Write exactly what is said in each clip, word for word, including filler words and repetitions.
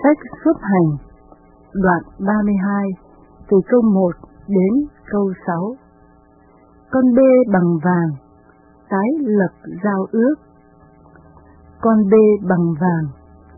Sách Xuất Hành, đoạn ba mươi hai, từ câu một đến câu sáu. Con bê bằng vàng, tái lập giao ước. Con bê bằng vàng.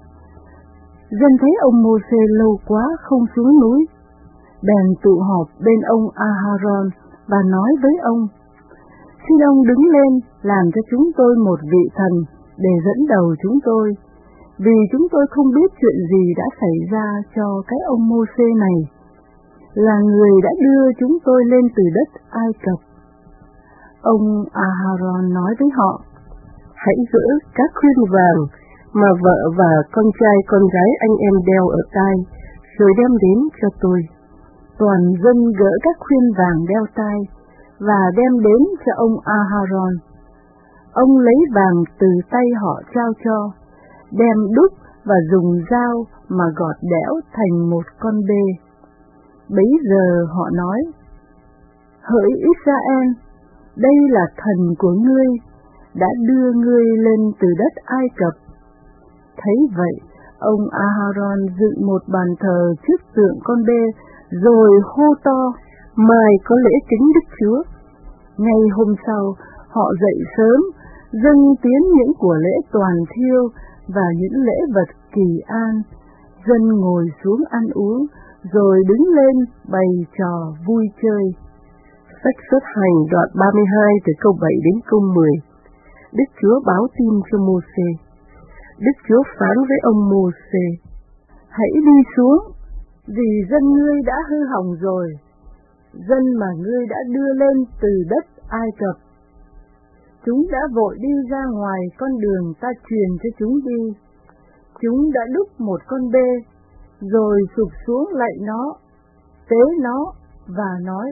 Dân thấy ông Mô-sê lâu quá không xuống núi, bèn tụ họp bên ông A-ha-ron và nói với ông: Xin ông đứng lên làm cho chúng tôi một vị thần để dẫn đầu chúng tôi, vì chúng tôi không biết chuyện gì đã xảy ra cho cái ông Mô-sê này, là người đã đưa chúng tôi lên từ đất Ai Cập. Ông A-ha-ron nói với họ: Hãy giữ các khuyên vàng mà vợ và con trai con gái anh em đeo ở tai, rồi đem đến cho tôi. Toàn dân gỡ các khuyên vàng đeo tai và đem đến cho ông A-ha-ron. Ông lấy vàng từ tay họ trao cho, đem đúc và dùng dao mà gọt đẽo thành một con bê. Bấy giờ họ nói: Hỡi Israel, đây là thần của ngươi, đã đưa ngươi lên từ đất Ai Cập. Thấy vậy, ông A-ha-ron dựng một bàn thờ trước tượng con bê, rồi hô to: Mai có lễ kính Đức Chúa. Ngay hôm sau, họ dậy sớm, dâng tiến những của lễ toàn thiêu và những lễ vật kỳ an. Dân ngồi xuống ăn uống, rồi đứng lên bày trò vui chơi. Sách Xuất Hành đoạn ba mươi hai từ câu bảy đến câu mười. Đức Chúa báo tin cho Mô-sê. Đức Chúa phán với ông Mô-sê: Hãy đi xuống, vì dân ngươi đã hư hỏng rồi, dân mà ngươi đã đưa lên từ đất Ai Cập. Chúng đã vội đi ra ngoài con đường ta truyền cho chúng đi. Chúng đã đúc một con bê, rồi sụp xuống lạy nó, tế nó và nói: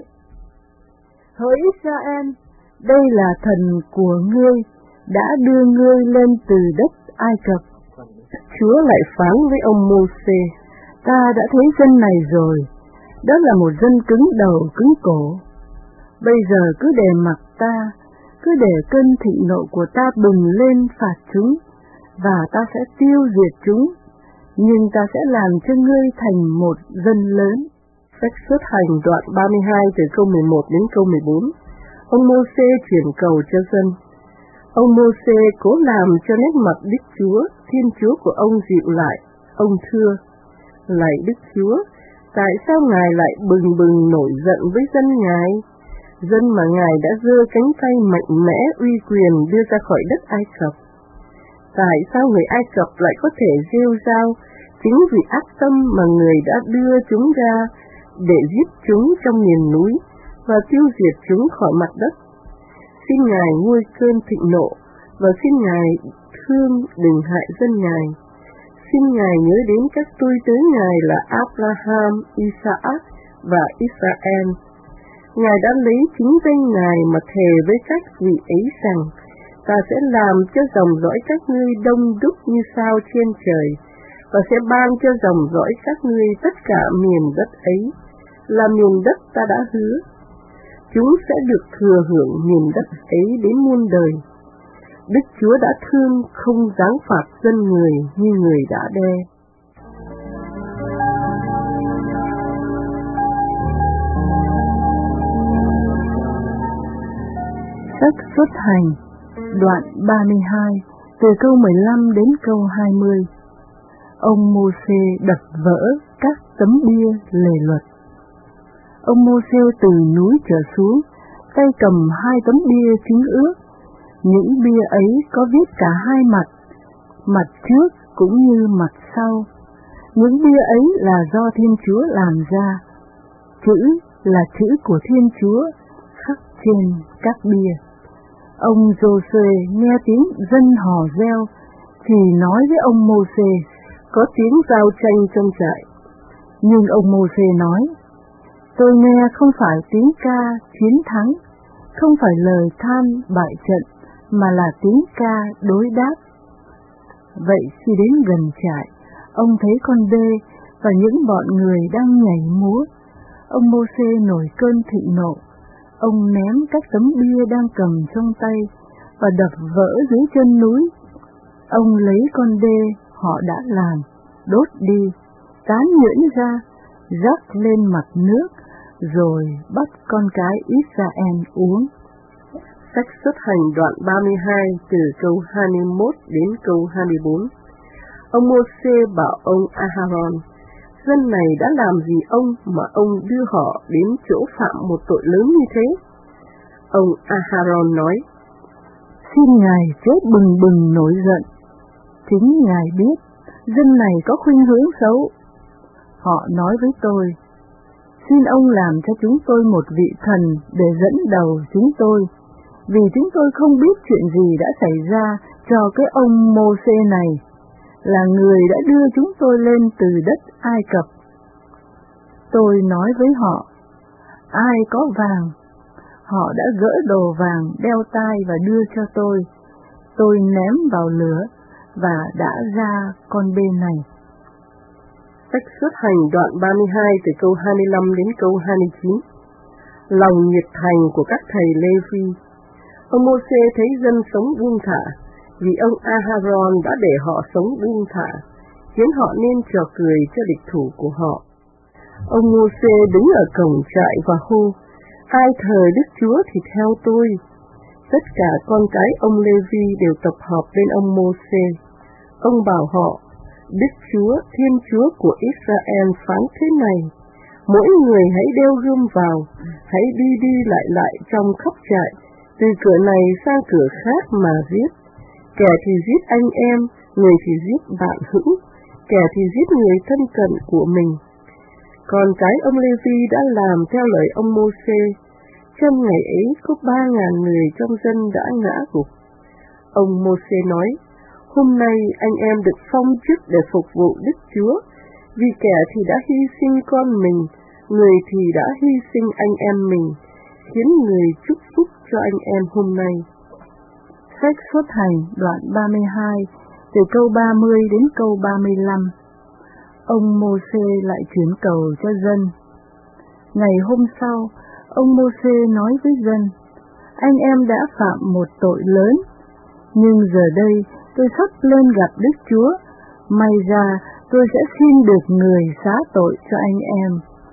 Hỡi Israel, đây là thần của ngươi, đã đưa ngươi lên từ đất Ai Cập. Chúa lại phán với ông Mô-sê: Ta đã thấy dân này rồi, đó là một dân cứng đầu cứng cổ. Bây giờ cứ để mặc ta, cứ để cơn thịnh nộ của ta bừng lên phạt chúng, và ta sẽ tiêu diệt chúng, nhưng ta sẽ làm cho ngươi thành một dân lớn. Sách Xuất Hành đoạn ba mươi hai từ câu mười một đến câu mười bốn. Ông Mô-sê chuyển cầu cho dân. Ông Mô-sê cố làm cho nét mặt Đức Chúa, Thiên Chúa của ông dịu lại. Ông thưa: Lạy Đức Chúa, tại sao Ngài lại bừng bừng nổi giận với dân Ngài? Dân mà Ngài đã giơ cánh tay mạnh mẽ uy quyền đưa ra khỏi đất Ai Cập. Tại sao người Ai Cập lại có thể rêu rao chính vì ác tâm mà Người đã đưa chúng ra để giết chúng trong miền núi và tiêu diệt chúng khỏi mặt đất? Xin Ngài nguôi cơn thịnh nộ, và xin Ngài thương đừng hại dân Ngài. Xin Ngài nhớ đến các tôi tớ Ngài là Abraham, Isaac và Israel. Ngài đã lấy chính danh Ngài mà thề với các vị ấy rằng: Ta sẽ làm cho dòng dõi các ngươi đông đúc như sao trên trời, và sẽ ban cho dòng dõi các ngươi tất cả miền đất ấy, là miền đất ta đã hứa. Chúng sẽ được thừa hưởng miền đất ấy đến muôn đời. Đức Chúa đã thương không giáng phạt dân người như người đã đe. Sách Xuất Hành đoạn ba mươi hai từ câu mười lăm đến câu hai mươi. Ông Mô-sê đập vỡ các tấm bia lề luật. Ông Mô-sê từ núi trở xuống, tay cầm hai tấm bia chứng ước. Những bia ấy có viết cả hai mặt, mặt trước cũng như mặt sau. Những bia ấy là do Thiên Chúa làm ra. Chữ là chữ của Thiên Chúa khắc trên các bia. Ông Giô-suê nghe tiếng dân hò reo, thì nói với ông Mô-sê: Có tiếng giao tranh trong trại. Nhưng ông Mô-sê nói: Tôi nghe không phải tiếng ca chiến thắng, không phải lời than bại trận, mà là tiếng ca đối đáp. Vậy khi đến gần trại, ông thấy con bê và những bọn người đang nhảy múa. Ông Mô-sê nổi cơn thịnh nộ. Ông ném các tấm bia đang cầm trong tay và đập vỡ dưới chân núi. Ông lấy con bê họ đã làm, đốt đi tán nhuyễn ra, rắc lên mặt nước, rồi bắt con cái Israel uống. Sách Xuất Hành đoạn ba mươi hai từ câu hai mươi mốt đến câu hai mươi bốn. Ông Mô-sê bảo ông A-ha-ron, dân này đã làm gì ông mà ông đưa họ đến chỗ phạm một tội lớn như thế? Ông A-ha-ron nói, xin Ngài chớ bừng bừng nổi giận. Chính Ngài biết dân này có khuynh hướng xấu. Họ nói với tôi, xin ông làm cho chúng tôi một vị thần để dẫn đầu chúng tôi, vì chúng tôi không biết chuyện gì đã xảy ra cho cái ông Mô-sê này, là người đã đưa chúng tôi lên từ đất Ai Cập. Tôi nói với họ, ai có vàng? Họ đã gỡ đồ vàng, đeo tai và đưa cho tôi. Tôi ném vào lửa và đã ra con bê này. Sách Xuất Hành đoạn ba mươi hai từ câu hai mươi lăm đến câu hai mươi chín. Lòng nhiệt thành của các thầy Lê-vi. Ông Mô-sê thấy dân sống buông thả, vì ông A-ha-ron đã để họ sống buông thả, khiến họ nên trò cười cho địch thủ của họ. Ông Mô-sê đứng ở cổng trại và hô, ai thờ Đức Chúa thì theo tôi. Tất cả con cái ông Lê-vi đều tập hợp bên ông Mô-sê. Ông bảo họ, Đức Chúa, Thiên Chúa của Israel phán thế này, mỗi người hãy đeo gươm vào, hãy đi đi lại lại trong khắp trại, từ cửa này sang cửa khác mà giết. Kẻ thì giết anh em, người thì giết bạn hữu, kẻ thì giết người thân cận của mình. Còn cái ông Lê-vi đã làm theo lời ông Mô-sê. Trong ngày ấy có ba ngàn người trong dân đã ngã gục. Ông Mô-sê nói, hôm nay anh em được phong chức để phục vụ Đức Chúa, vì kẻ thì đã hy sinh con mình, người thì đã hy sinh anh em mình, khiến người chúc phúc cho anh em hôm nay. Sách Xuất Hành đoạn ba mươi hai, từ câu ba mươi đến câu ba mươi lăm. Ông Mô-sê lại chuyển cầu cho dân. Ngày hôm sau, ông Mô-sê nói với dân, anh em đã phạm một tội lớn, nhưng giờ đây tôi sắp lên gặp Đức Chúa, may ra tôi sẽ xin được người xá tội cho anh em.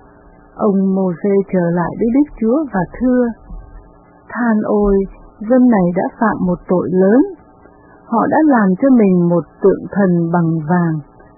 Ông Mô-sê trở lại với Đức Chúa và thưa, than ôi, dân này đã phạm một tội lớn, họ đã làm cho mình một tượng thần bằng vàng.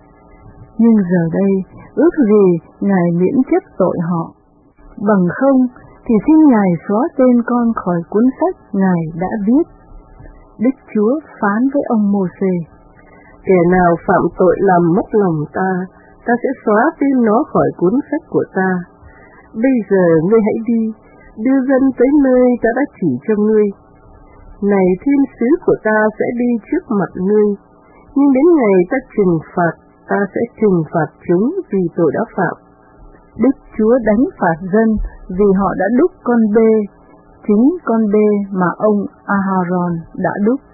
Nhưng giờ đây, ước gì Ngài miễn chấp tội họ, bằng không thì xin Ngài xóa tên con khỏi cuốn sách Ngài đã viết. Đức Chúa phán với ông Mô-sê, kẻ nào phạm tội làm mất lòng ta, ta sẽ xóa tên nó khỏi cuốn sách của ta. Bây giờ ngươi hãy đi, đưa dân tới nơi ta đã chỉ cho ngươi. Này thiên sứ của ta sẽ đi trước mặt ngươi, nhưng đến ngày ta trừng phạt, ta sẽ trừng phạt chúng vì tội đã phạm. Đức Chúa đánh phạt dân vì họ đã đúc con bê, chính con bê mà ông A-ha-ron đã đúc.